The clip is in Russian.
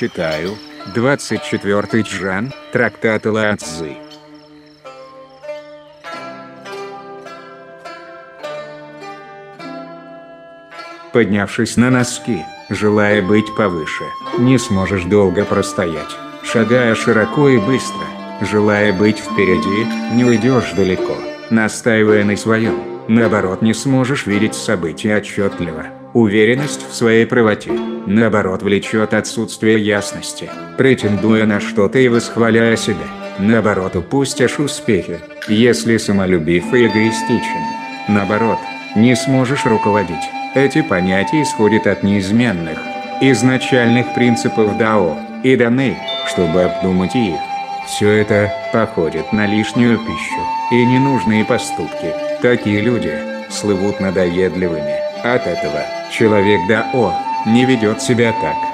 Читаю. 24 Чжан, трактат Лао Цзы. Поднявшись на носки, желая быть повыше, не сможешь долго простоять. Шагая широко и быстро, желая быть впереди, не уйдешь далеко. Настаивая на своем, наоборот, не сможешь видеть события отчетливо. Уверенность в своей правоте, наоборот, влечет отсутствие ясности. Претендуя на что-то и восхваляя себя, наоборот, упустишь успехи. Если самолюбив и эгоистичен, наоборот, не сможешь руководить. Эти понятия исходят от неизменных, изначальных принципов Дао, и даны, чтобы обдумать их. Все это походит на лишнюю пищу и ненужные поступки. Такие люди слывут надоедливыми. От этого человек Дао не ведет себя так.